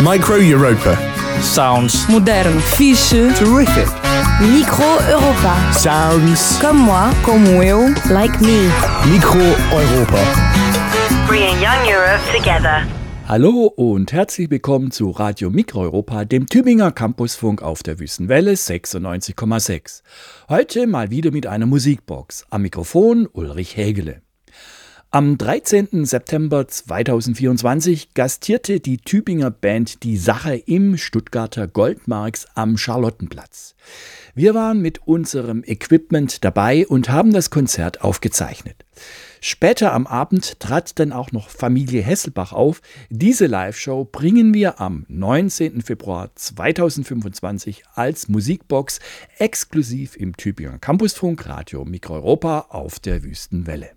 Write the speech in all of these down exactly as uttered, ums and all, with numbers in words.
Micro Europa. Sounds Modern. Fiche. Terrific. Micro Europa. Sounds. Comme moi. Como eu. Like me. Micro Europa. Bringing young Europe together. Hallo und herzlich willkommen zu Radio Mikroeuropa, dem Tübinger Campusfunk auf der Wüstenwelle sechsundneunzig Komma sechs. Heute mal wieder mit einer Musikbox. Am Mikrofon Ulrich Hägele. Am dreizehnten September zweitausendvierundzwanzig gastierte die Tübinger Band Die Sache im Stuttgarter Goldmarks am Charlottenplatz. Wir waren mit unserem Equipment dabei und haben das Konzert aufgezeichnet. Später am Abend trat dann auch noch Familie Hesselbach auf. Diese Live-Show bringen wir am neunzehnten Februar zweitausendfünfundzwanzig als Musikbox exklusiv im Tübinger Campusfunk Radio Mikroeuropa auf der Wüstenwelle.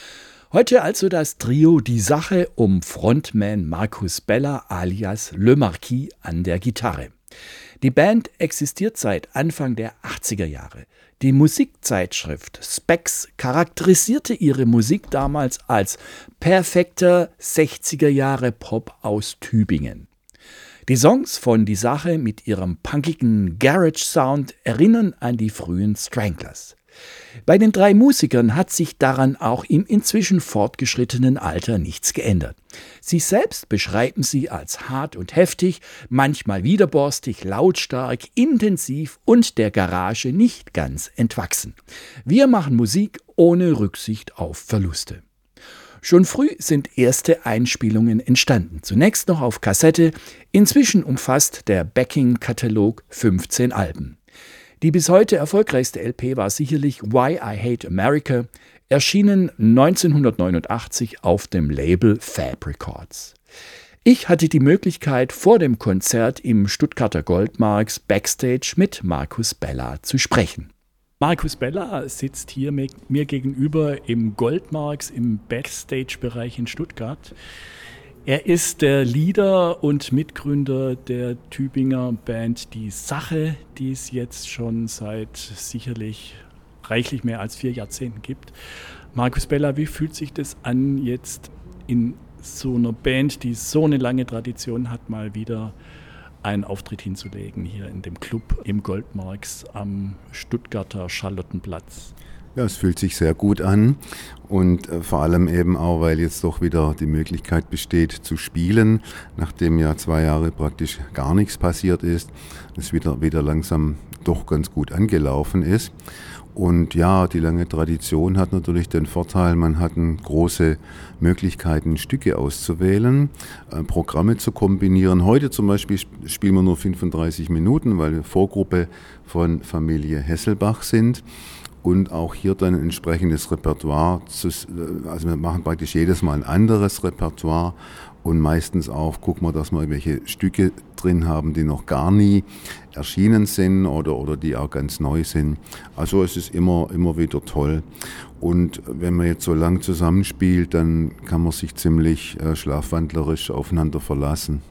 Heute also das Trio Die Sache um Frontman Markus Beller alias Le Marquis an der Gitarre. Die Band existiert seit Anfang der achtziger Jahre. Die Musikzeitschrift Spex charakterisierte ihre Musik damals als perfekter sechziger Jahre Pop aus Tübingen. Die Songs von Die Sache mit ihrem punkigen Garage-Sound erinnern an die frühen Stranglers. Bei den drei Musikern hat sich daran auch im inzwischen fortgeschrittenen Alter nichts geändert. Sie selbst beschreiben sie als hart und heftig, manchmal widerborstig, lautstark, intensiv und der Garage nicht ganz entwachsen. Wir machen Musik ohne Rücksicht auf Verluste. Schon früh sind erste Einspielungen entstanden, zunächst noch auf Kassette, inzwischen umfasst der Backing-Katalog fünfzehn Alben. Die bis heute erfolgreichste L P war sicherlich Why I Hate America, erschienen neunzehnhundertneunundachtzig auf dem Label Fab Records. Ich hatte die Möglichkeit, vor dem Konzert im Stuttgarter Goldmarks Backstage mit Markus Beller zu sprechen. Markus Beller sitzt hier mir gegenüber im Goldmarks im Backstage-Bereich in Stuttgart. Er ist der Leader und Mitgründer der Tübinger Band Die Sache, die es jetzt schon seit sicherlich reichlich mehr als vier Jahrzehnten gibt. Markus Beller, wie fühlt sich das an, jetzt in so einer Band, die so eine lange Tradition hat, mal wieder einen Auftritt hinzulegen hier in dem Club im Goldmarks am Stuttgarter Charlottenplatz? Ja, es fühlt sich sehr gut an und äh, vor allem eben auch, weil jetzt doch wieder die Möglichkeit besteht zu spielen, nachdem ja zwei Jahre praktisch gar nichts passiert ist, es wieder, wieder langsam doch ganz gut angelaufen ist. Und ja, die lange Tradition hat natürlich den Vorteil, man hat große Möglichkeiten, Stücke auszuwählen, äh, Programme zu kombinieren. Heute zum Beispiel spielen wir nur fünfunddreißig Minuten, weil wir Vorgruppe von Familie Hesselbach sind. Und auch hier dann ein entsprechendes Repertoire, zu, also wir machen praktisch jedes Mal ein anderes Repertoire und meistens auch gucken wir, dass wir welche Stücke drin haben, die noch gar nie erschienen sind oder, oder die auch ganz neu sind. Also es ist immer, immer wieder toll. Und wenn man jetzt so lang zusammenspielt, dann kann man sich ziemlich äh, schlafwandlerisch aufeinander verlassen.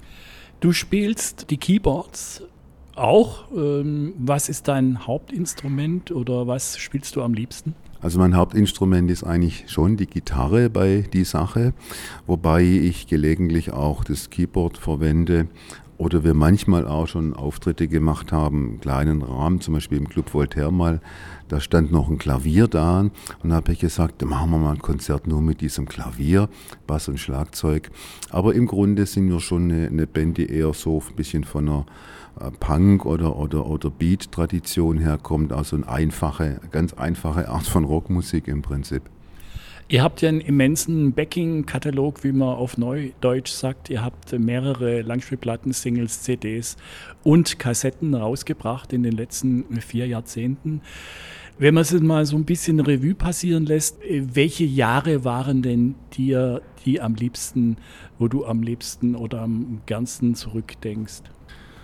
Du spielst die Keyboards auch. Ähm, was ist dein Hauptinstrument oder was spielst du am liebsten? Also mein Hauptinstrument ist eigentlich schon die Gitarre bei Die Sache, wobei ich gelegentlich auch das Keyboard verwende oder wir manchmal auch schon Auftritte gemacht haben, im kleinen Rahmen, zum Beispiel im Club Voltaire mal, da stand noch ein Klavier da und da habe ich gesagt, dann machen wir mal ein Konzert nur mit diesem Klavier, Bass und Schlagzeug. Aber im Grunde sind wir schon eine, eine Band, die eher so ein bisschen von einer Punk- oder, oder, oder Beat-Tradition herkommt, also eine einfache, ganz einfache Art von Rockmusik im Prinzip. Ihr habt ja einen immensen Backing-Katalog, wie man auf Neudeutsch sagt. Ihr habt mehrere Langspielplatten, Singles, C Ds und Kassetten rausgebracht in den letzten vier Jahrzehnten. Wenn man es mal so ein bisschen Revue passieren lässt, welche Jahre waren denn dir die am liebsten, wo du am liebsten oder am gernsten zurückdenkst?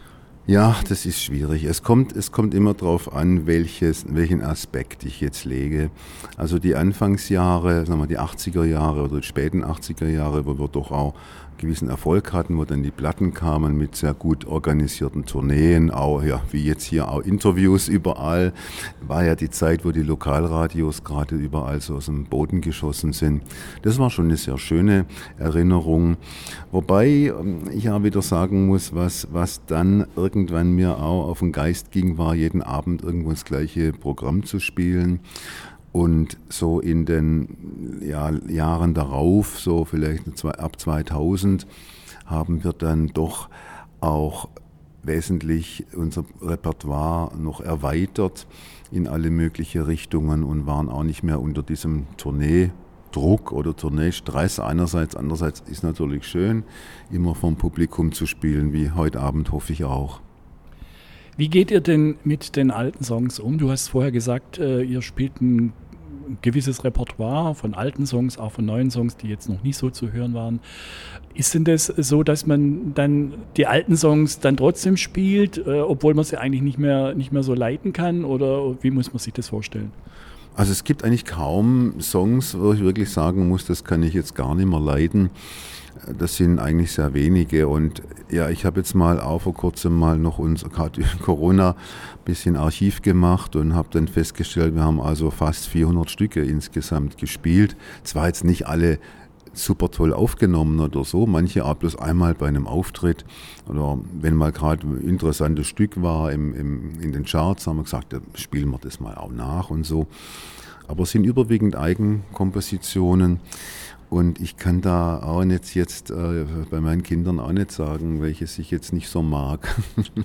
Ja, das ist schwierig. Es kommt, es kommt immer darauf an, welches, welchen Aspekt ich jetzt lege. Also die Anfangsjahre, sagen wir die achtziger Jahre oder die späten achtziger Jahre, wo wir doch auch gewissen Erfolg hatten, wo dann die Platten kamen mit sehr gut organisierten Tourneen, auch ja, wie jetzt hier auch Interviews überall. War ja die Zeit, wo die Lokalradios gerade überall so aus dem Boden geschossen sind. Das war schon eine sehr schöne Erinnerung. Wobei ich ja wieder sagen muss, was, was dann irgendwann mir auch auf den Geist ging, war jeden Abend irgendwo das gleiche Programm zu spielen. Und so in den ja, Jahren darauf, so vielleicht ab zweitausend, haben wir dann doch auch wesentlich unser Repertoire noch erweitert in alle möglichen Richtungen und waren auch nicht mehr unter diesem Tourneedruck oder Tourneestress einerseits. Andererseits ist natürlich schön, immer vom Publikum zu spielen, wie heute Abend hoffe ich auch. Wie geht ihr denn mit den alten Songs um? Du hast vorher gesagt, ihr spielt ein gewisses Repertoire von alten Songs, auch von neuen Songs, die jetzt noch nicht so zu hören waren. Ist denn das so, dass man dann die alten Songs dann trotzdem spielt, äh, obwohl man sie eigentlich nicht mehr, nicht mehr so leiten kann? Oder wie muss man sich das vorstellen? Also es gibt eigentlich kaum Songs, wo ich wirklich sagen muss, das kann ich jetzt gar nicht mehr leiden. Das sind eigentlich sehr wenige und ja, ich habe jetzt mal auch vor kurzem mal noch unser gerade Corona ein bisschen Archiv gemacht und habe dann festgestellt, wir haben also fast vierhundert Stücke insgesamt gespielt. Zwar jetzt nicht alle super toll aufgenommen oder so, manche auch bloß einmal bei einem Auftritt oder wenn mal gerade ein interessantes Stück war im, im, in den Charts, haben wir gesagt, ja, spielen wir das mal auch nach und so. Aber es sind überwiegend Eigenkompositionen. Und ich kann da auch nicht jetzt äh, bei meinen Kindern auch nicht sagen, welches ich jetzt nicht so mag.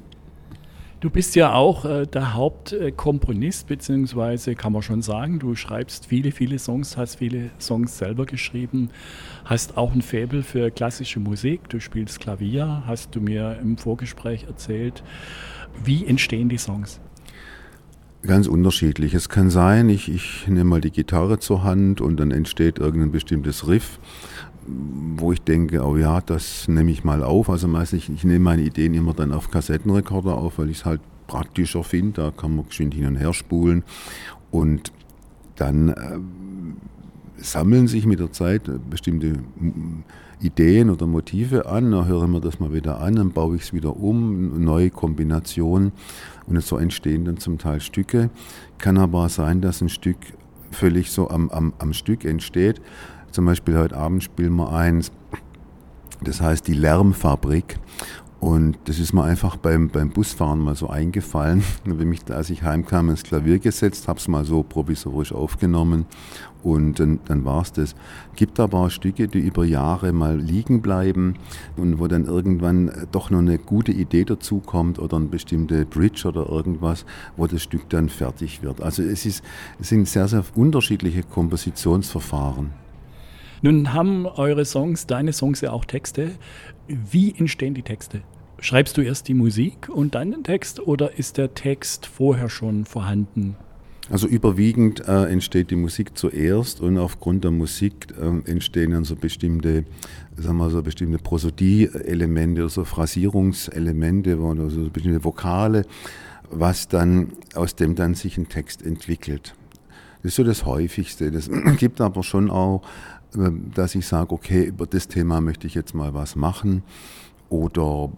Du bist ja auch äh, der Hauptkomponist, beziehungsweise kann man schon sagen, du schreibst viele, viele Songs, hast viele Songs selber geschrieben, hast auch ein Faible für klassische Musik, du spielst Klavier, hast du mir im Vorgespräch erzählt. Wie entstehen die Songs? Ganz unterschiedlich. Es kann sein, ich, ich nehme mal die Gitarre zur Hand und dann entsteht irgendein bestimmtes Riff, wo ich denke, oh ja, das nehme ich mal auf. Also meistens, ich, ich nehme meine Ideen immer dann auf Kassettenrekorder auf, weil ich es halt praktischer finde. Da kann man geschwind hin und her spulen. Und dann äh, sammeln sich mit der Zeit bestimmte Ideen oder Motive an, dann höre ich mir das mal wieder an, dann baue ich es wieder um, neue Kombinationen und so entstehen dann zum Teil Stücke. Kann aber auch sein, dass ein Stück völlig so am, am, am Stück entsteht. Zum Beispiel heute Abend spielen wir eins, das heißt die Lärmfabrik. Und das ist mir einfach beim, beim Busfahren mal so eingefallen. Da habe ich mich, als ich heimkam, ins Klavier gesetzt, habe es mal so provisorisch aufgenommen und dann, dann war es das. Gibt aber auch Stücke, die über Jahre mal liegen bleiben und wo dann irgendwann doch noch eine gute Idee dazukommt oder eine bestimmte Bridge oder irgendwas, wo das Stück dann fertig wird. Also es, ist, es sind sehr, sehr unterschiedliche Kompositionsverfahren. Nun haben eure Songs, deine Songs ja auch Texte. Wie entstehen die Texte? Schreibst du erst die Musik und dann den Text oder ist der Text vorher schon vorhanden? Also überwiegend äh, entsteht die Musik zuerst und aufgrund der Musik äh, entstehen dann so bestimmte, sagen wir so bestimmte Prosodie-Elemente oder so Phrasierungselemente oder so bestimmte Vokale, was dann aus dem dann sich ein Text entwickelt. Das ist so das Häufigste. Es gibt aber schon auch, dass ich sage, okay, über das Thema möchte ich jetzt mal was machen oder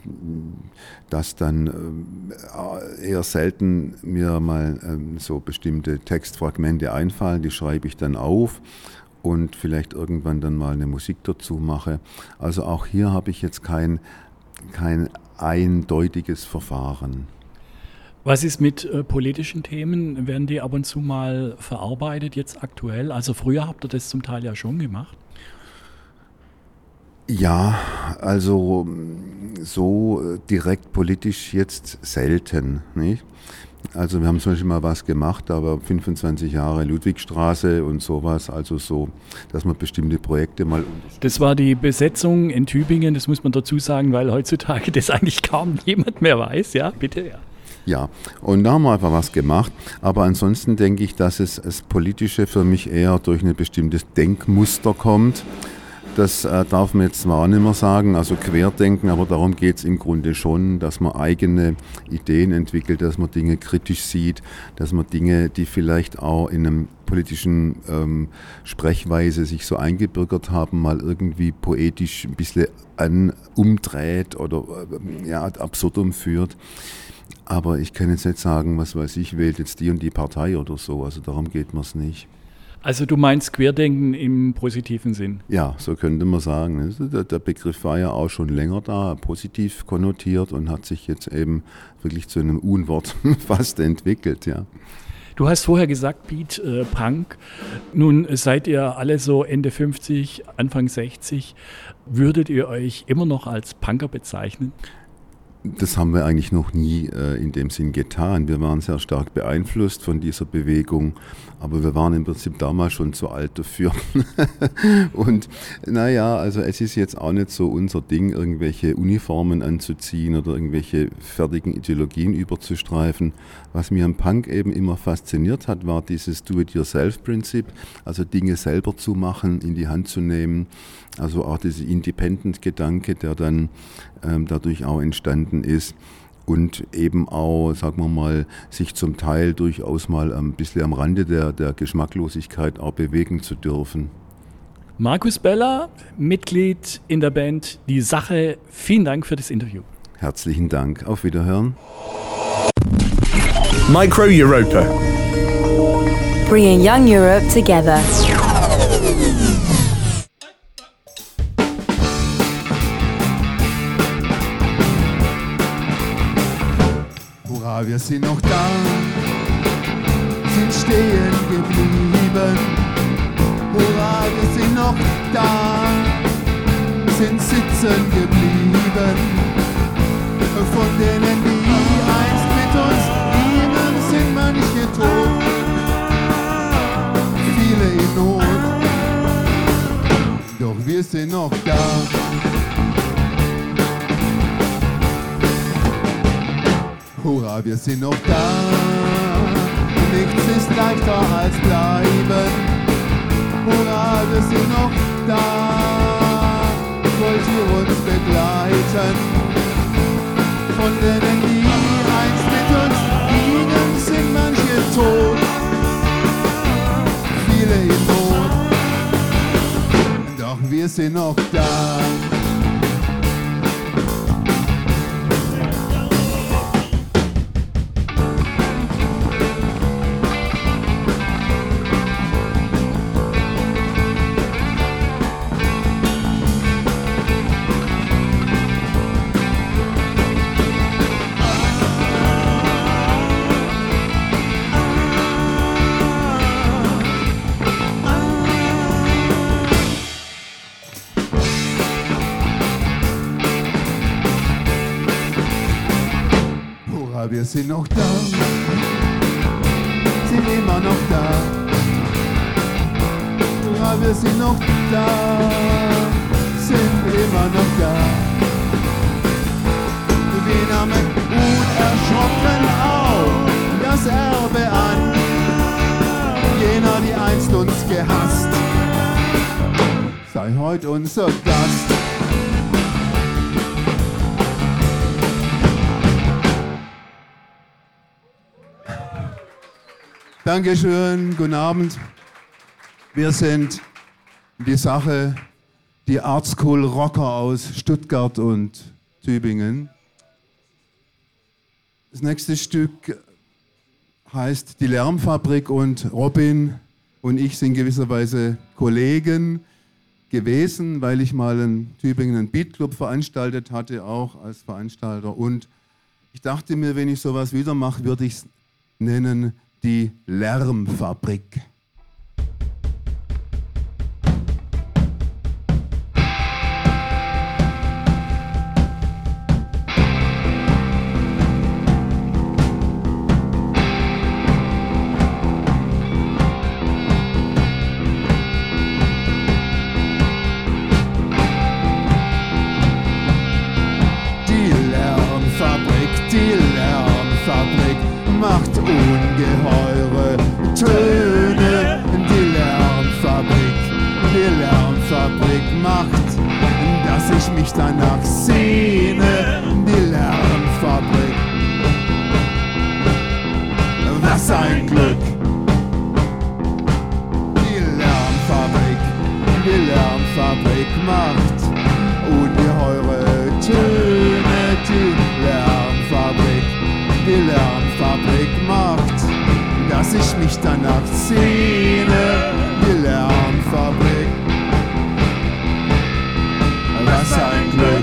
dass dann eher selten mir mal so bestimmte Textfragmente einfallen, die schreibe ich dann auf und vielleicht irgendwann dann mal eine Musik dazu mache. Also auch hier habe ich jetzt kein, kein eindeutiges Verfahren. Was ist mit äh, politischen Themen? Werden die ab und zu mal verarbeitet, jetzt aktuell? Also früher habt ihr das zum Teil ja schon gemacht. Ja, also so direkt politisch jetzt selten, nicht? Also wir haben zum Beispiel mal was gemacht, aber fünfundzwanzig Jahre Ludwigstraße und sowas, also so, dass man bestimmte Projekte mal... Das war die Besetzung in Tübingen, das muss man dazu sagen, weil heutzutage das eigentlich kaum jemand mehr weiß, ja, bitte, ja. Ja, und da haben wir einfach was gemacht, aber ansonsten denke ich, dass es das Politische für mich eher durch ein bestimmtes Denkmuster kommt, Das äh, darf man jetzt zwar nicht mehr sagen, also Querdenken, aber darum geht es im Grunde schon, dass man eigene Ideen entwickelt, dass man Dinge kritisch sieht, dass man Dinge, die vielleicht auch in einem politischen ähm, Sprechweise sich so eingebürgert haben, mal irgendwie poetisch ein bisschen an, umdreht oder äh, ja, ad absurdum führt. Aber ich kann jetzt nicht sagen, was weiß ich, wählt jetzt die und die Partei oder so, also darum geht mir es nicht. Also du meinst Querdenken im positiven Sinn? Ja, so könnte man sagen. Der Begriff war ja auch schon länger da, positiv konnotiert und hat sich jetzt eben wirklich zu einem Unwort fast entwickelt, ja. Du hast vorher gesagt, Beat, äh, Punk. Nun seid ihr alle so Ende fünfzig, Anfang sechzig. Würdet ihr euch immer noch als Punker bezeichnen? Das haben wir eigentlich noch nie äh, in dem Sinn getan. Wir waren sehr stark beeinflusst von dieser Bewegung, aber wir waren im Prinzip damals schon zu alt dafür. Und naja, also es ist jetzt auch nicht so unser Ding, irgendwelche Uniformen anzuziehen oder irgendwelche fertigen Ideologien überzustreifen. Was mir am Punk eben immer fasziniert hat, war dieses Do-it-yourself-Prinzip, also Dinge selber zu machen, in die Hand zu nehmen. Also auch dieser Independent-Gedanke, der dann ähm, dadurch auch entstanden ist und eben auch, sagen wir mal, sich zum Teil durchaus mal ein bisschen am Rande der, der Geschmacklosigkeit auch bewegen zu dürfen. Markus Beller, Mitglied in der Band Die Sache, vielen Dank für das Interview. Herzlichen Dank, auf Wiederhören. Micro Europa. Bringing young Europe together. Hurra, wir sind noch da, sind stehen geblieben. Hurra, wir sind noch da, sind sitzen geblieben. Von denen, die einst mit uns gingen, sind manche tot, viele in Not. Doch wir sind noch da. Hurra, wir sind noch da, nichts ist leichter als bleiben. Hurra, wir sind noch da, wollt ihr uns begleiten? Von denen, die einst mit uns gingen, sind manche tot, viele in Not, doch wir sind noch da. Wir sind noch da, sind immer noch da. Ja, wir sind noch da, sind immer noch da. Wir nahmen unerschrocken auf das Erbe an, jener, die einst uns gehasst, sei heute unser Gast. Dankeschön, guten Abend. Wir sind Die Sache, die Art School Rocker aus Stuttgart und Tübingen. Das nächste Stück heißt Die Lärmfabrik und Robin und ich sind gewisserweise Kollegen gewesen, weil ich mal in Tübingen einen Beatclub veranstaltet hatte, auch als Veranstalter. Und ich dachte mir, wenn ich sowas wieder mache, würde ich es nennen Die Lärmfabrik. Macht ungeheure Töne. ich mich danach sehne, die Lärmfabrik. Was ein Glück! Die Lärmfabrik, die Lärmfabrik macht ungeheure Töne. Die Lärmfabrik, die Lärmfabrik macht, dass ich mich danach sehne. Die Lärmfabrik, was ein Glück!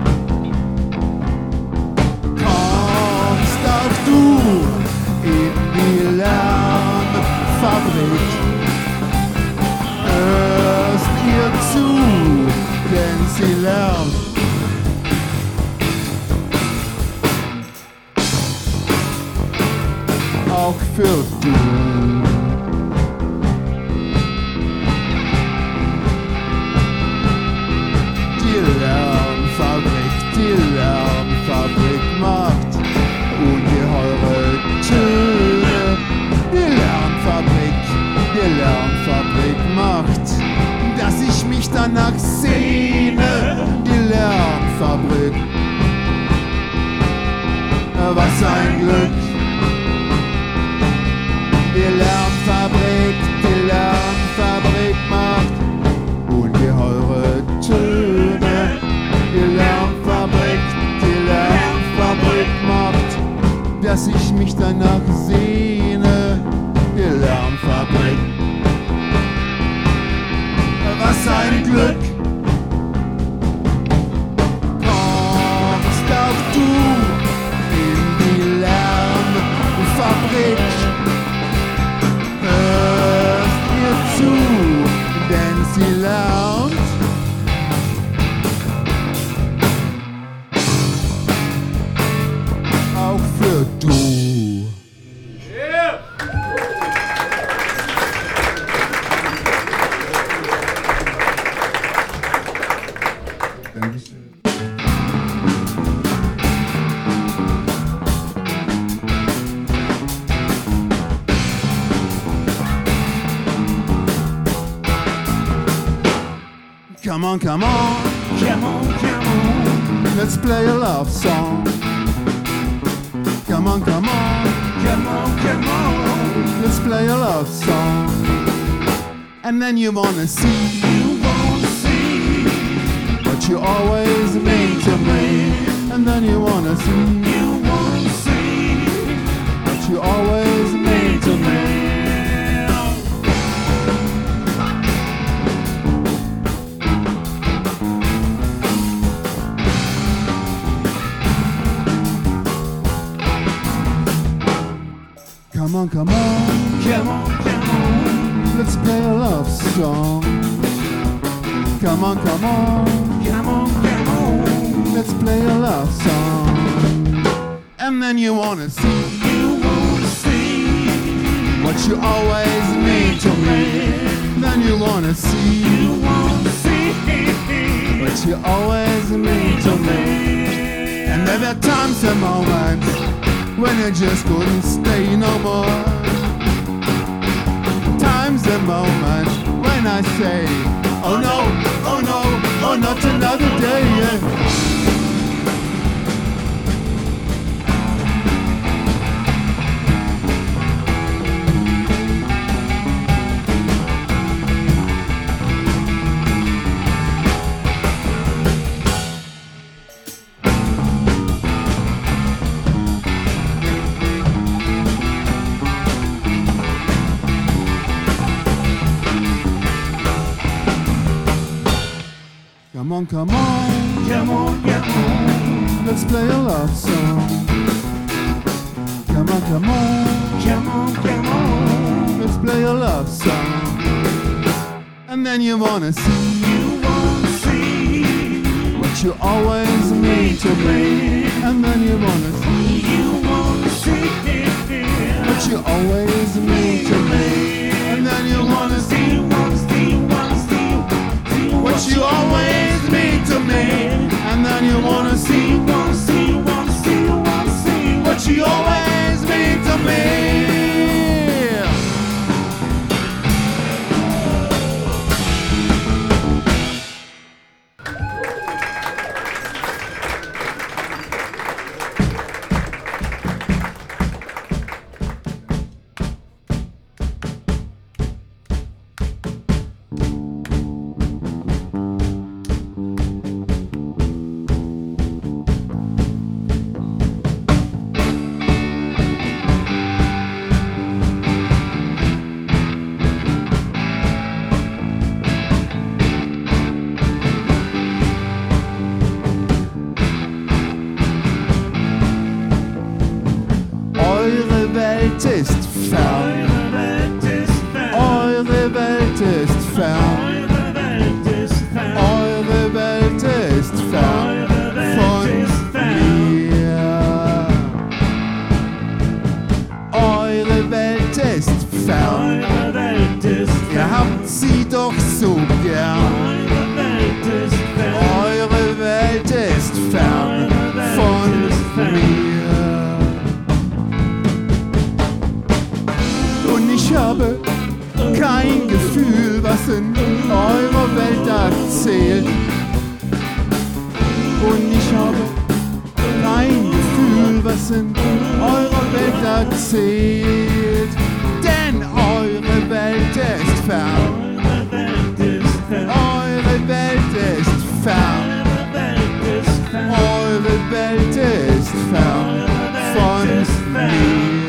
Kommst auch du in die Lärmfabrik, hörst ihr zu, denn sie lärmt. Auch für du. Die Lärmfabrik, die Lärmfabrik macht ungeheure Töne. Die Lärmfabrik, die Lärmfabrik macht, dass ich mich danach sehne. Die Lärmfabrik, was ein Glück! Die Lärmfabrik, die Lärmfabrik macht ungeheure Töne. Die Lärmfabrik, die Lärmfabrik macht, dass ich mich danach sehne. Die Lärmfabrik, was ein Glück! Kommst auch du in die Lärmfabrik, hörst ihr zu, denn sie lärmt. Auch für du. Dankeschön. Come on, come on, come on, come on. Let's play a love song. Come on, come on, come on, come on. Let's play a love song. And then you wanna see, you wanna see what you always mean to me. And then you wanna see, you wanna see what you always mean to me. Come on, come on, come on, come on. Let's play a love song. Come on, come on, come on, come on. Let's play a love song. And then you wanna see, you wanna see what you always mean to me. Then you wanna see, you wanna see what you always mean to me. And there were times and moments when I just couldn't stay no more. Times and moments when I say, oh no, oh no, oh not another day, yeah. Come on, come on, come on, come on. Let's play a love song. Come on, come on, come on, come on. Let's play a love song. And then you wanna see, you wanna see what you always mean to me. And then you wanna see, you wanna see what you always mean to me. And then you wanna see, wanna see, wanna see what you always mean to me. And then you wanna see, wanna see, wanna see, wanna see what you always mean to me. erzählt, denn eure Welt ist fern. Eure Welt ist fern. Eure Welt ist fern von mir.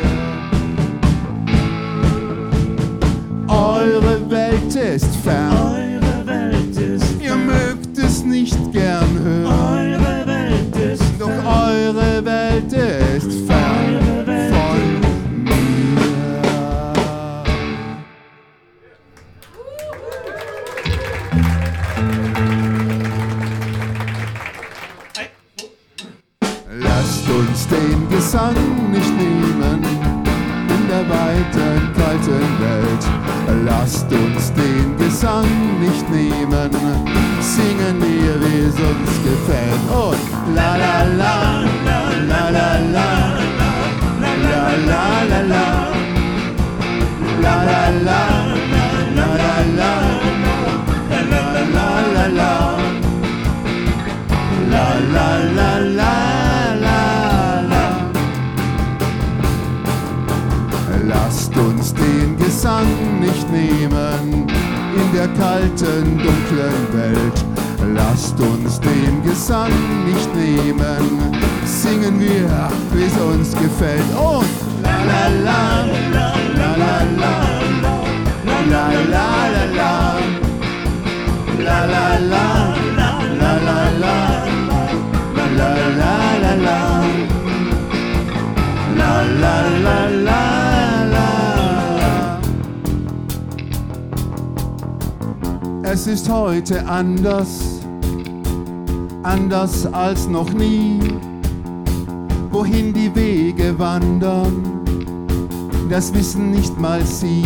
Eure Welt ist fern. Ihr mögt es nicht gern hören. Doch eure Welt ist fern von mir. Lasst uns den Gesang nicht nehmen in der weiten, kalten Welt. Lasst uns den Gesang nicht nehmen, singen wir, wie es uns gefällt. Und la la la, la la la, la la la la, la la la, la la la, la la la la, la la la la. Lasst uns den Gesang nicht nehmen in der kalten, dunklen Welt. Lasst uns den Gesang nicht nehmen, singen wir, wie es uns gefällt. Und la la la, la la la, la la la la, la la la, la la la, la la la la, la la la la. Es ist heute anders, anders als noch nie. Wohin die Wege wandern, das wissen nicht mal sie.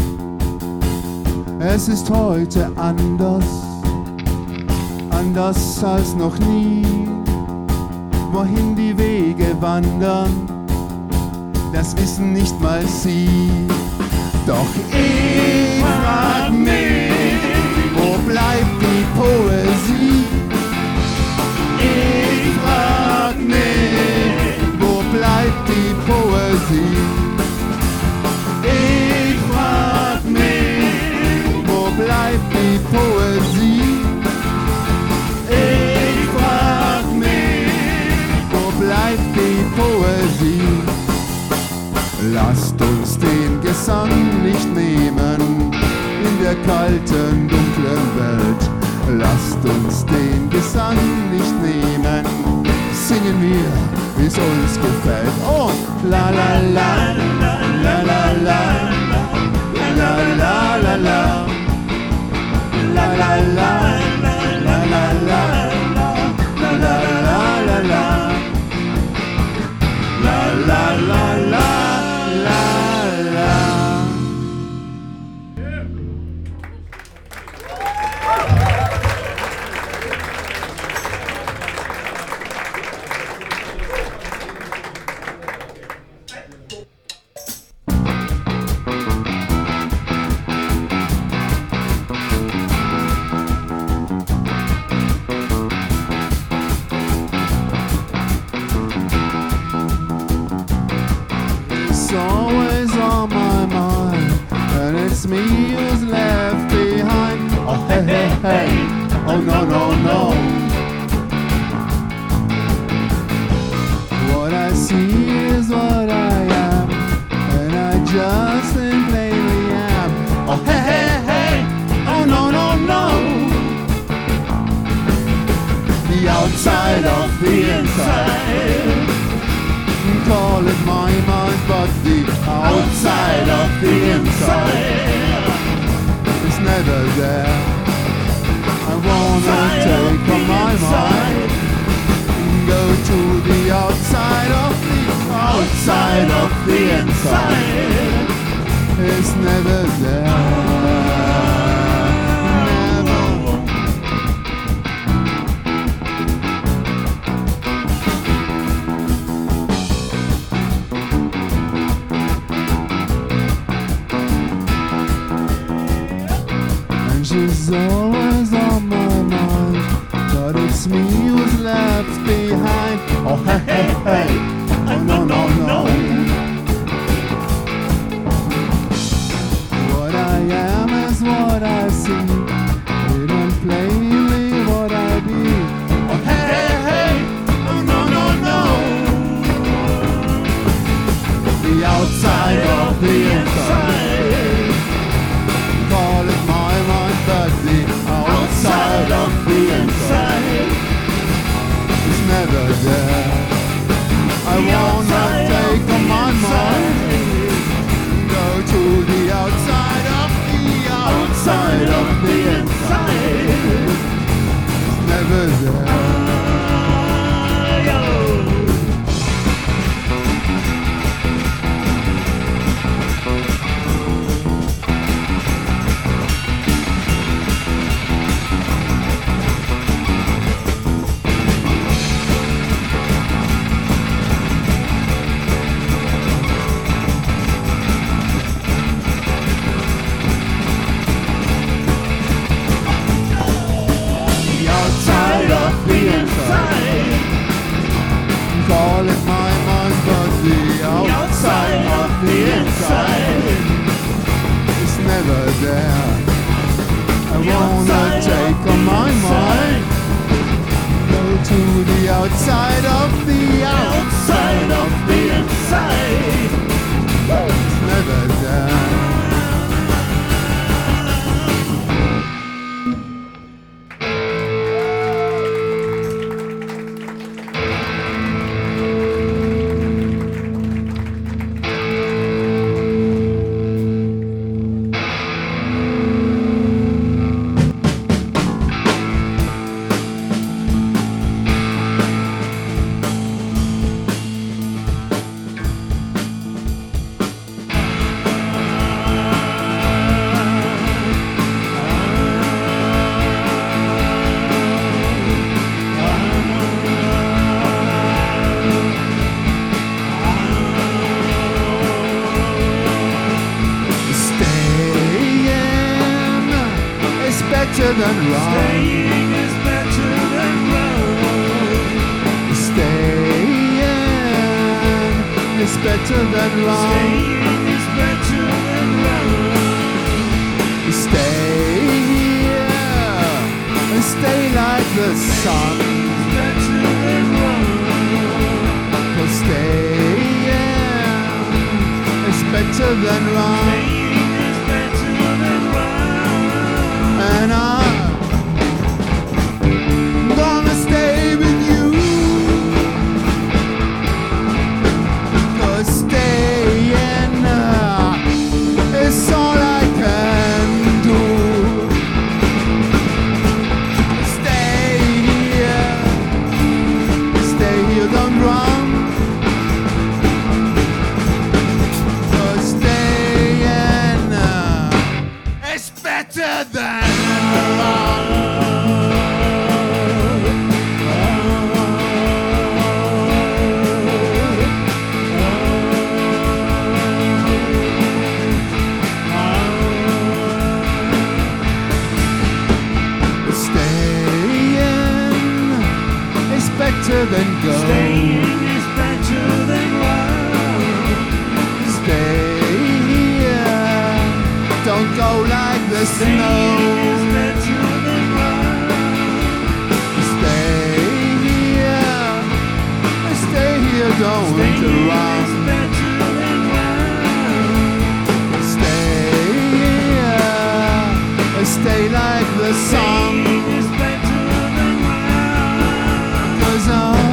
Es ist heute anders, anders als noch nie. Wohin die Wege wandern, das wissen nicht mal sie. Doch ich frag mich, wo bleibt die Poesie? Ich frag mich, wo bleibt die Poesie? Ich frag mich, wo bleibt die Poesie? Ich frag mich, wo bleibt die Poesie? Lasst uns den Gesang nicht nehmen in der kalten, dunklen Welt. Lasst uns den Gesang nicht nehmen, singen wir, wie es uns gefällt. Und la la la, la la la, la la la la, la la la, la la la, la la la la, la la la la. It's always on my mind, and it's me who's left behind. Oh hey hey hey, oh no no no. What I see is what I am, and I just ain't plainly am. Oh hey hey hey, oh no no no. The outside of the inside. Call it my mind, but the outside of the inside is never there. I wanna take on my mind, go to the outside of the outside of the inside. It's never there. She's always on my mind, but it's me who's left behind. Oh hey hey hey, oh no no no. the inside is never there. I wanna take on my mind, go to the outside of the outside of the inside, it's never there. Call it my mind, but the outside of the inside is never there. I wanna take on my mind, go to the outside of the outside of the inside, it's never there. Better than wrong. Staying is better than wrong. Staying is better than wrong. Staying is better than wrong. Stay here and stay like the sun. Is better than wrong. 'Cause staying is better than wrong. Staying is better than wrong. And I'm gonna stay with you, 'cause staying uh, is all I can do. Stay here, stay here, don't run, 'cause staying uh, is better than better than go. Staying is better than run. Stay here, don't go like the Staying snow. Is better than run. Stay here, stay here, don't Staying run. Is better than run. Stay here, stay like the sun. Is better than run. 'Cause I'm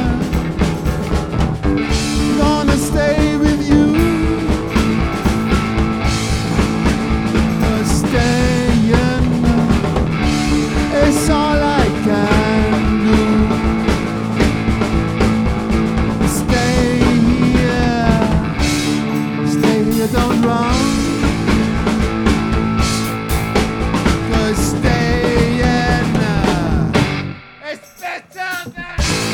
gonna stay with you. 'Cause staying is all I can do. Stay here, stay here, don't run. 'Cause staying is better than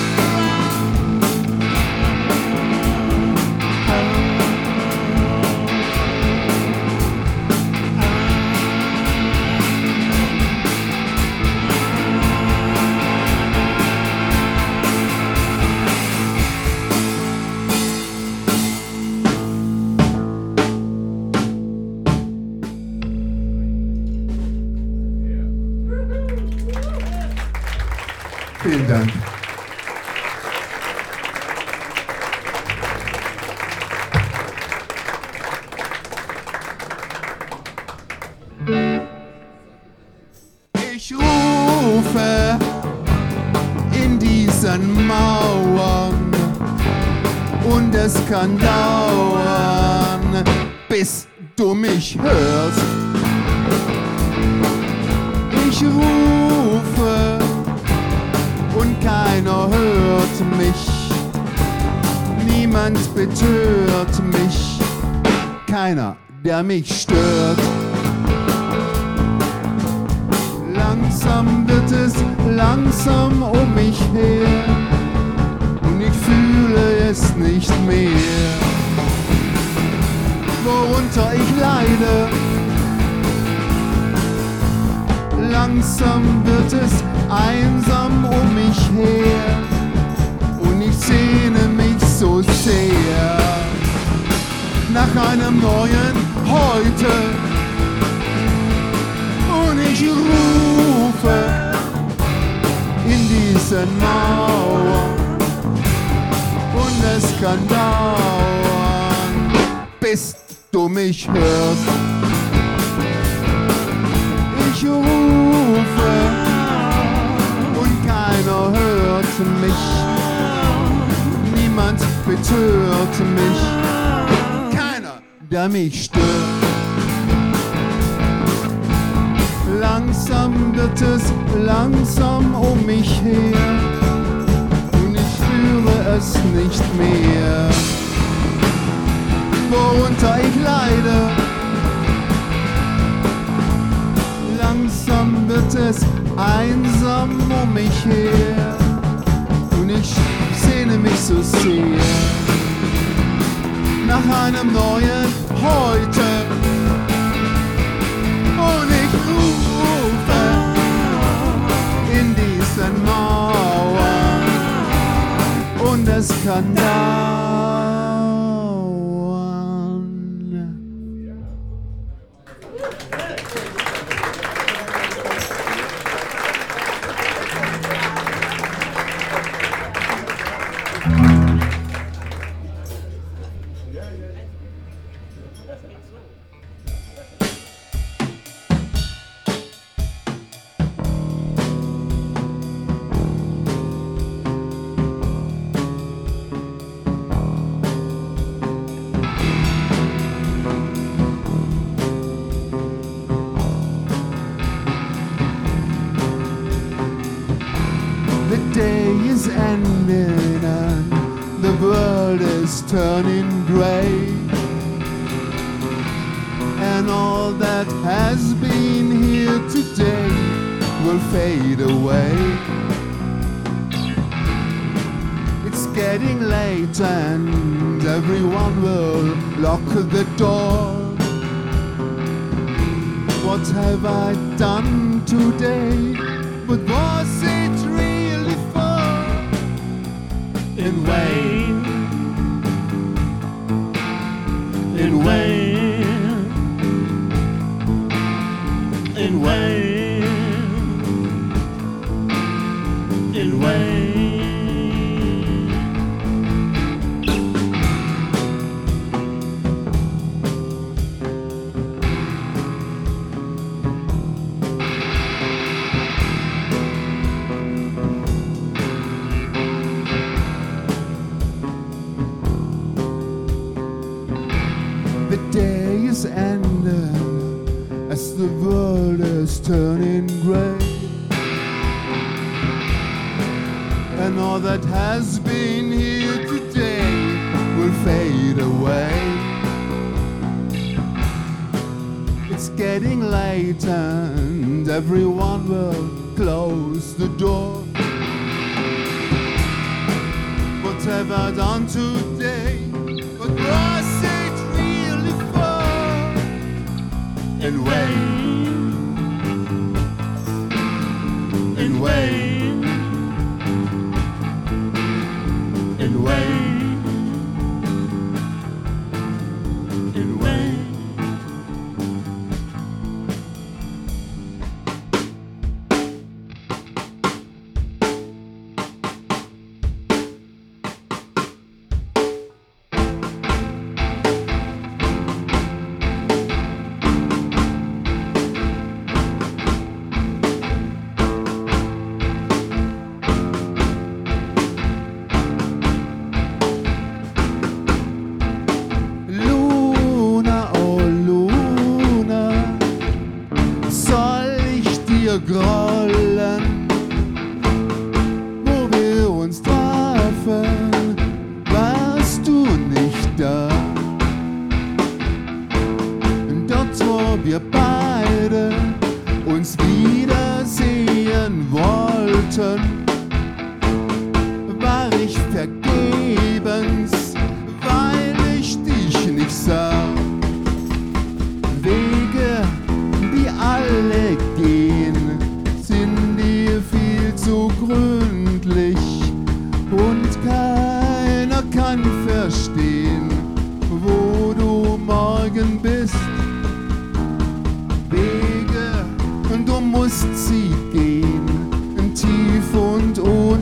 Vielen Dank. Ich rufe es kann dauern, bis du mich hörst. Ich rufe und keiner hört mich. Niemand betört mich. Keiner, der mich stört. Langsam wird es langsam um mich her und ich fühle es nicht mehr, worunter ich leide. Langsam wird es einsam um mich her und ich sehne mich so sehr nach einem neuen Heute. Und ich rufe in diese Mauer und es kann dauern, bis du mich hörst. Ich rufe und keiner hört mich. Niemand betört mich. Keiner, der mich stört. Langsam wird es langsam um mich her und ich spüre es nicht mehr, worunter ich leide. Langsam wird es einsam um mich her und ich sehne mich so sehr nach einem neuen Heute. Und ich rufe in diesen Mauern und es kann dauern. Turning grey, and all that has been here today will fade away. It's getting late and everyone will lock the door. What have I done today? But was it really for? In vain. In vain, in vain, in vain. The day is ending as the world is turning grey, and all that has been here today will fade away. It's getting late and everyone will close the door. What have I done today? What was it? In vain, in vain, in vain, in vain.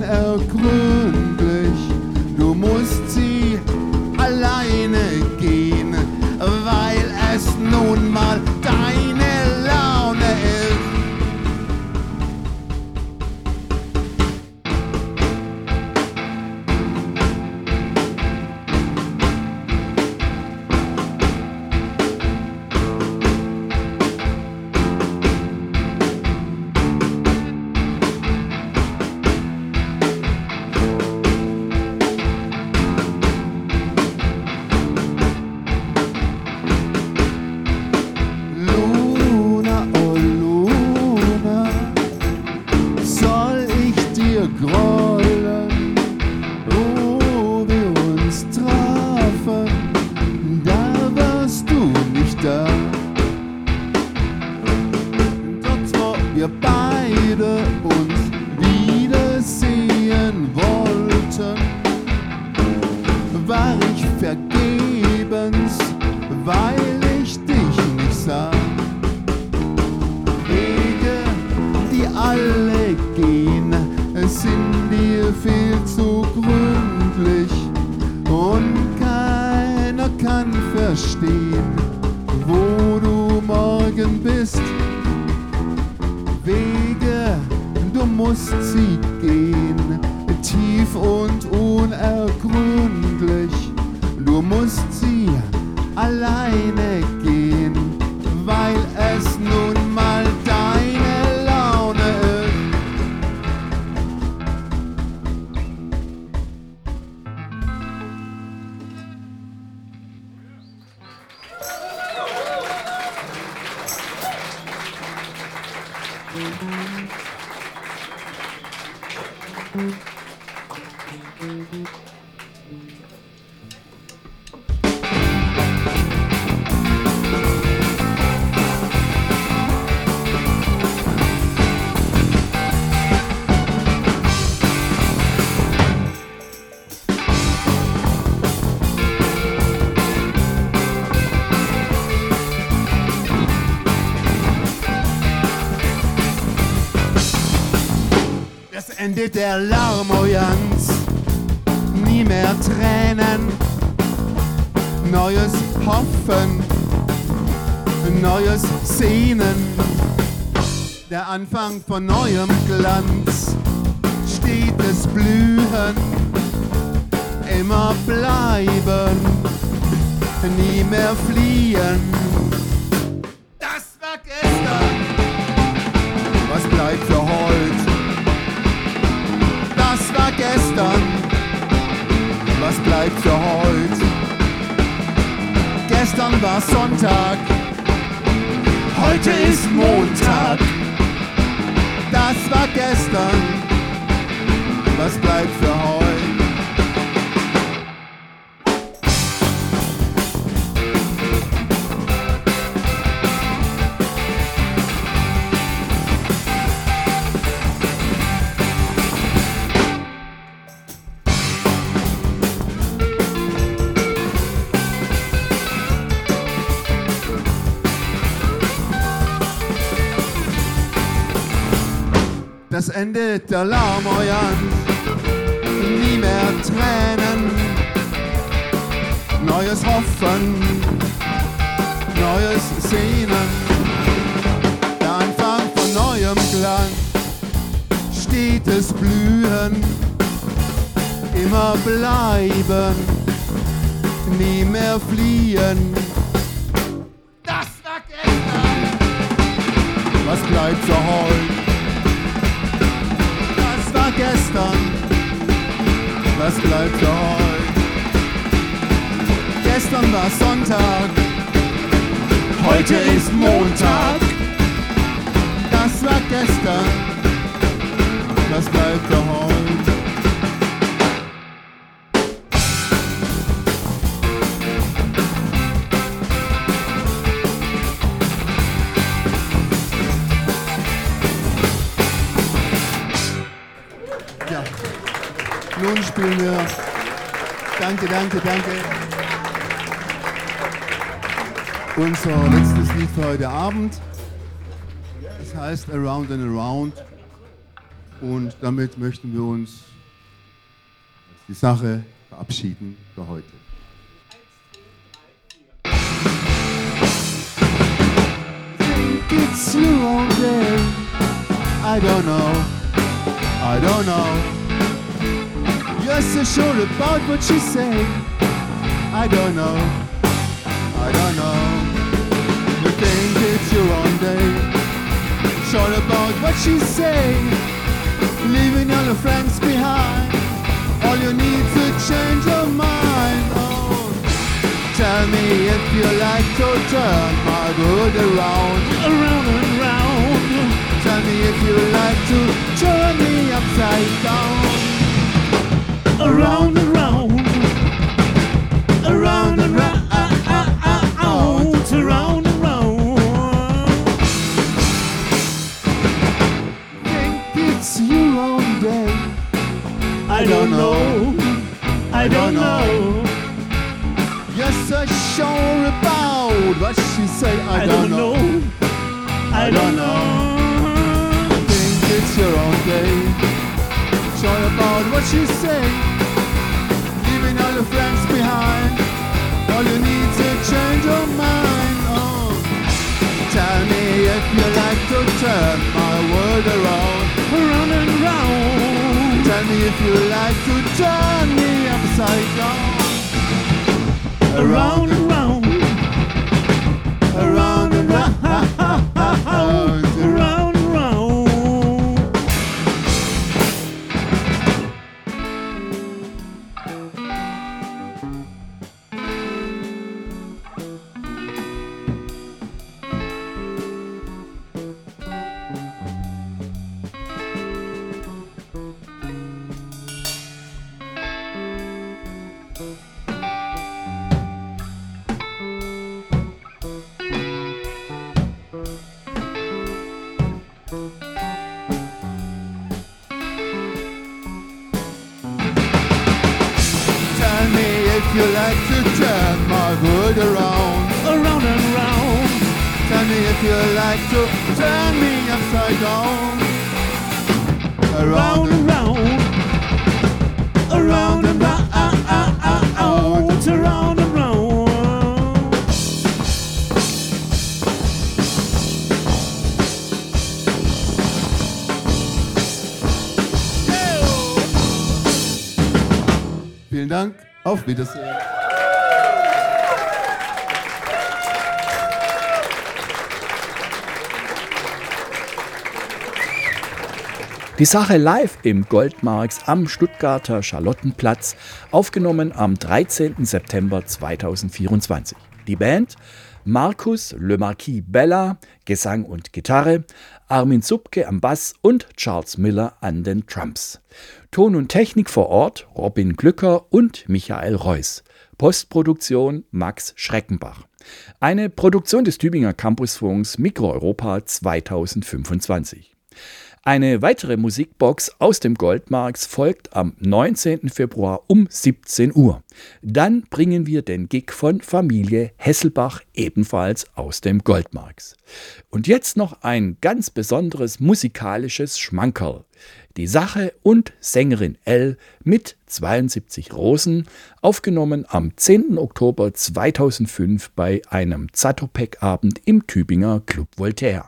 unergründlich. Du musst sie alleine gehen, weil es nun mal deine Laune ist. Endet der Larmoyanz, nie mehr Tränen, neues Hoffen, neues Sehnen, der Anfang von neuem Glanz, stetes Blühen, immer bleiben, nie mehr fliehen. Das war gestern, was bleibt für heute? Das war gestern, was bleibt für heute? Gestern war Sonntag, heute ist Montag. Das war gestern, was bleibt für heute? Das Ende der Larmoyanz, nie mehr Tränen, neues Hoffen, neues Sehnen, der Anfang von neuem Glanz, stetes Blühen, immer bleiben, nie mehr fliehen. Das war gestern, was bleibt für heute? Gestern, was bleibt für heute? Gestern war Sonntag, heute ist Montag. Das war gestern, was bleibt für heute? Nun spielen wir. Danke, danke, danke. Unser letztes Lied für heute Abend. Es heißt Around and Around. Und damit möchten wir uns die Sache verabschieden für heute. It's your own day. I don't know. I don't know. You're so sure about what you say. I don't know. I don't know. You think it's your own day. Sure about what you say. Leaving all your friends behind. All you need to change your mind. Oh, tell me if you like to turn my world around, around and round. Tell me if you like to turn me upside down, around and round, around and round, around and round. Think it's your own day. I don't know, I don't know. You're so sure about what she say. I, I don't know, know. I don't know. Think it's your own day. Sure about what she say. Leaving all your friends behind. All you need to change your mind. Oh, tell me if you like to turn my world around, around and round. Tell me if you like to turn me upside down. Around and round, around and round, around and round. If you like to turn my world around, around and round. Tell me if you like to turn me upside down, around and round, around and round, around and round. Vielen Dank. Auf Wiedersehen. Die Sache live im Goldmarks am Stuttgarter Charlottenplatz, aufgenommen am dreizehnten September zweitausendvierundzwanzig. Die Band: Markus Le Marquis Bella, Gesang und Gitarre, Armin Subke am Bass und Charles Miller an den Drums. Ton und Technik vor Ort Robin Glücker und Michael Reuss. Postproduktion Max Schreckenbach. Eine Produktion des Tübinger Campusfunks Mikroeuropa zweitausendfünfundzwanzig. Eine weitere Musikbox aus dem Goldmarks folgt am neunzehnten Februar um siebzehn Uhr. Dann bringen wir den Gig von Familie Hesselbach ebenfalls aus dem Goldmarks. Und jetzt noch ein ganz besonderes musikalisches Schmankerl. Die Sache und Sängerin L mit zweiundsiebzig Rosen, aufgenommen am zehnten Oktober zweitausendfünf bei einem Zatopek-Abend im Tübinger Club Voltaire.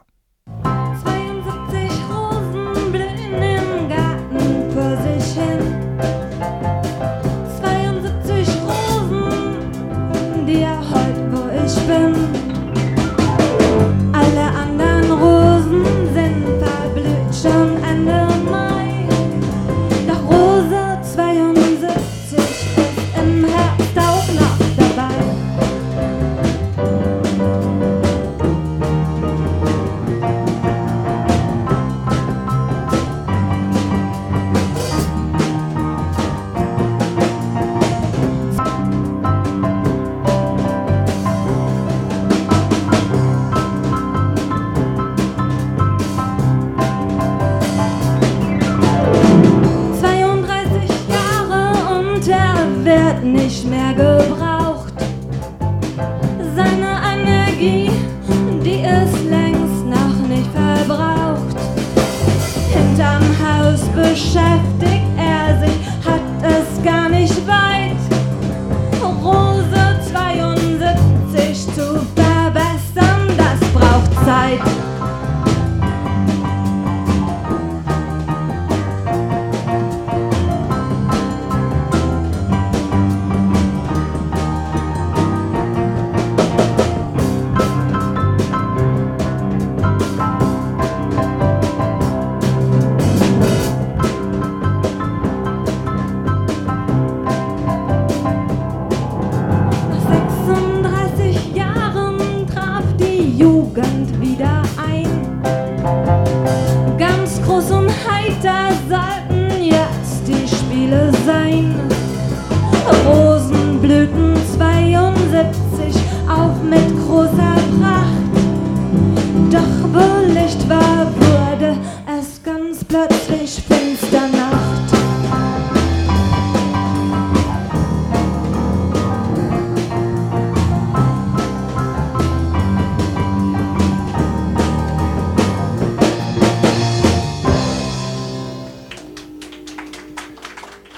Nicht mehr gebraucht. Seine Energie, die ist längst noch nicht verbraucht. Hinterm Haus beschäftigt er sich, hat es gar nicht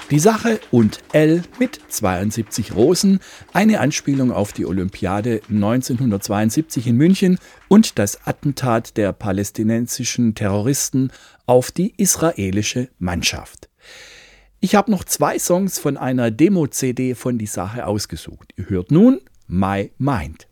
Die Sache und L mit zweiundsiebzig Rosen, eine Anspielung auf die Olympiade neunzehnhundertzweiundsiebzig in München und das Attentat der palästinensischen Terroristen auf die israelische Mannschaft. Ich habe noch zwei Songs von einer Demo-C D von Die Sache ausgesucht. Ihr hört nun My Mind.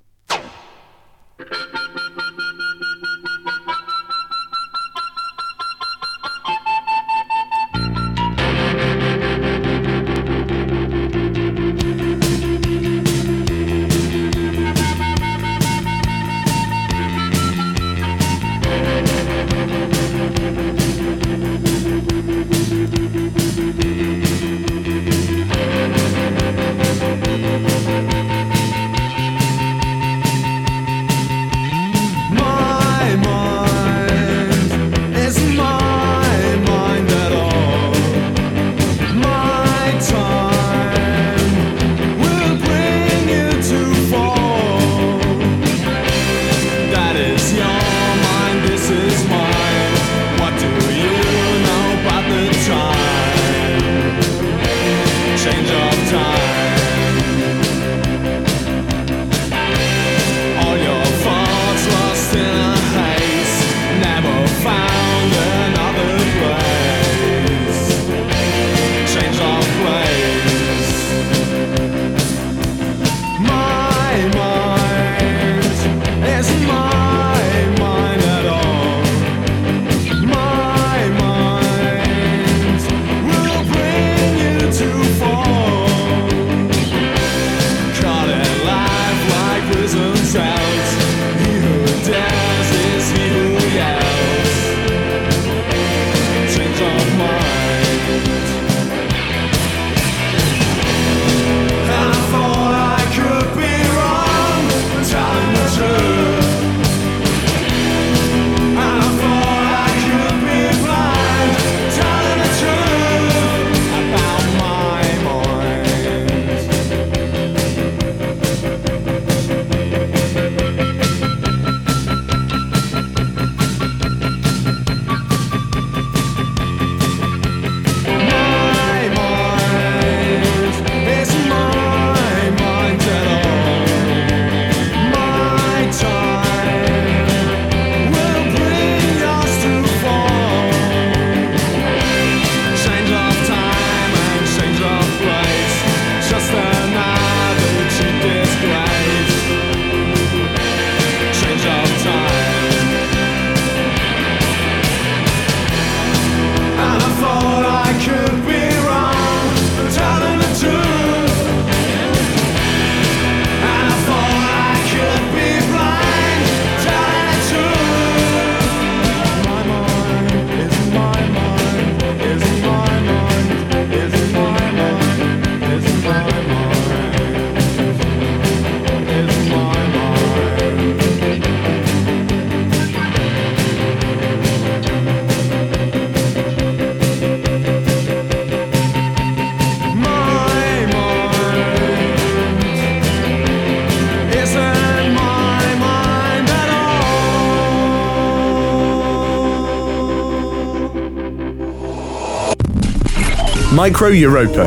Micro Europa.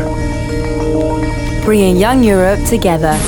Bringing young Europe together.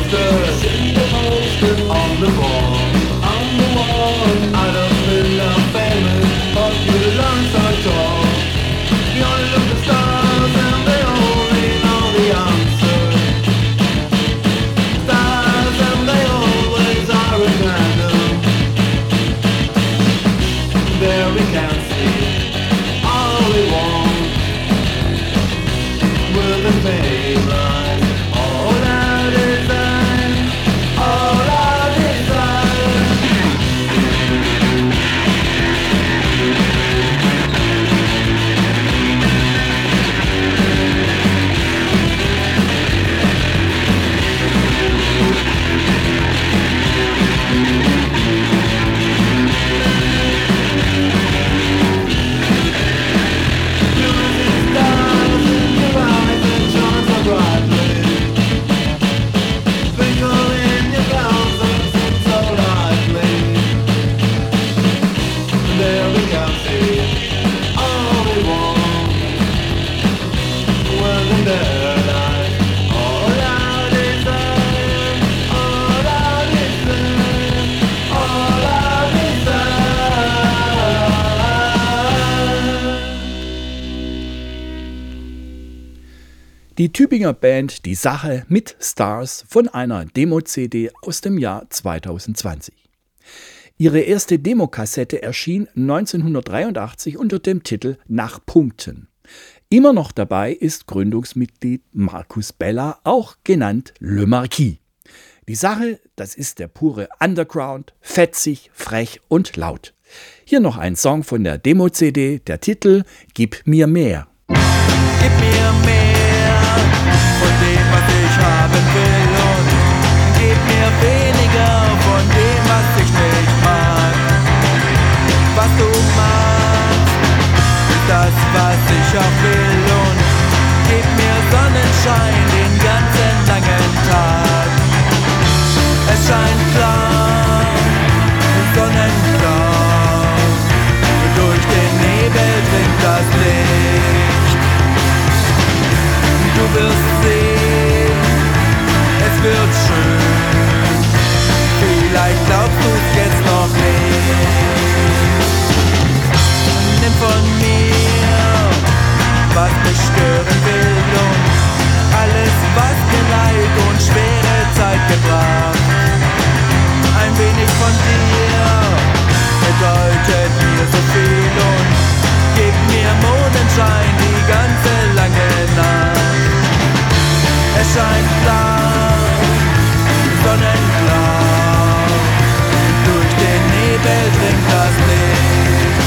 Die Tübinger Band Die Sache mit Stars von einer Demo-C D aus dem Jahr zweitausendzwanzig. Ihre erste Demokassette erschien neunzehnhundertdreiundachtzig unter dem Titel Nach Punkten. Immer noch dabei ist Gründungsmitglied Markus Bella, auch genannt Le Marquis. Die Sache, das ist der pure Underground, fetzig, frech und laut. Hier noch ein Song von der Demo-C D, der Titel Gib mir mehr. Gib mir mehr von dem, was ich haben will, und gib mir weniger von dem, was ich nicht mag. Was du magst, ist das, was ich auch will, und gib mir Sonnenschein den ganzen langen Tag. Es scheint klar, sonnenklar, durch den Nebel dringt das Licht. Du wirst sehen, es wird schön, vielleicht glaubst du's jetzt noch nicht. Nimm von mir, was mich stören will, und alles, was mir Leid und schwere Zeit gebracht. Ein wenig von dir bedeutet mir so viel, und gib mir Mondenschein die ganze lange Nacht. Es scheint klar, sonnenklar, durch den Nebel dringt das Licht.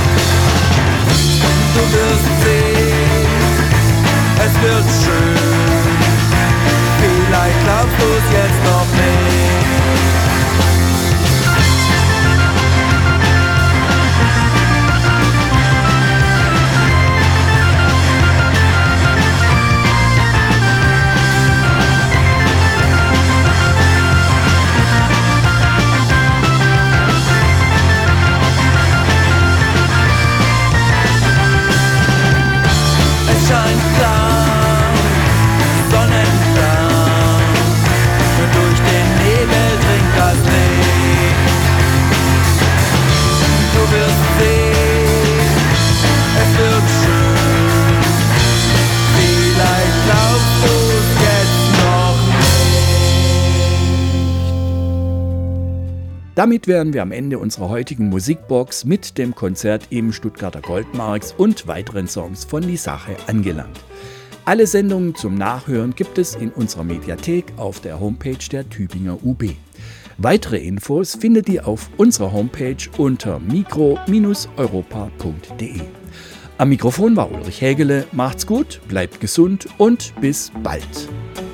Du wirst sehen, es wird schön, vielleicht glaubst du's jetzt noch nicht. Scheint klar, sonnenklar, und durch den Nebel dringt das Licht. Du wirst sehen, es wird schön, vielleicht glaubst du's jetzt noch nicht. Damit wären wir am Ende unserer heutigen Musikbox mit dem Konzert im Stuttgarter Goldmarks und weiteren Songs von Die Sache angelangt. Alle Sendungen zum Nachhören gibt es in unserer Mediathek auf der Homepage der Tübinger U B. Weitere Infos findet ihr auf unserer Homepage unter mikro europa punkt de. Am Mikrofon war Ulrich Hägele. Macht's gut, bleibt gesund und bis bald.